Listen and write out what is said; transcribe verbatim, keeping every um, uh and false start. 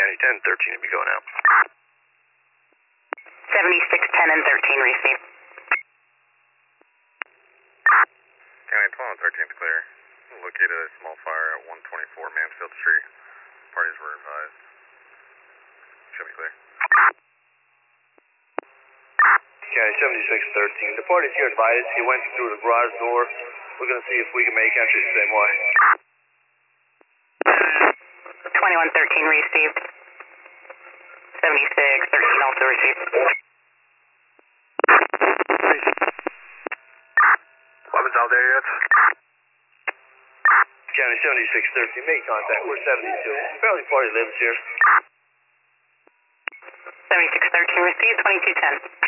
County ten thirteen to be going out. seventy-six ten and thirteen received. County twelve and thirteen to clear. Located a small fire at one twenty-four Mansfield Street. Parties were advised. Show me clear. County seventy-six thirteen. The party's here advised. He went through the garage door. We're going to see if we can make entry the same way. twenty-one thirteen received. seventy-six thirteen also received. Weapons out there yet? County seventy-six thirteen, make contact. We're seventy-two. Apparently party lives here. seventy-six thirteen received, twenty-two ten.